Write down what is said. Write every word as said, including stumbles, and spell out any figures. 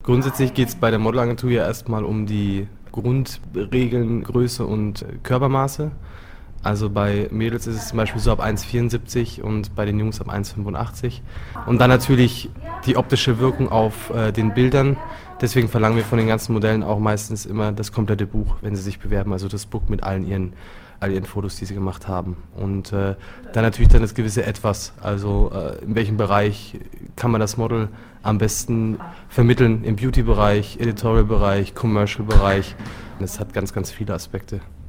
Grundsätzlich geht es bei der Modelagentur ja erstmal um die Grundregeln, Größe und Körpermaße. Also bei Mädels ist es zum Beispiel so ab eins Komma vierundsiebzig und bei den Jungs ab eins Komma fünfundachtzig. Und dann natürlich die optische Wirkung auf äh, den Bildern. Deswegen verlangen wir von den ganzen Modellen auch meistens immer das komplette Buch, wenn sie sich bewerben. Also das Book mit allen ihren, all ihren Fotos, die sie gemacht haben. Und äh, dann natürlich dann das gewisse Etwas. Also äh, in welchem Bereich kann man das Model am besten vermitteln? Im Beauty-Bereich, Editorial-Bereich, Commercial-Bereich. Das hat ganz, ganz viele Aspekte.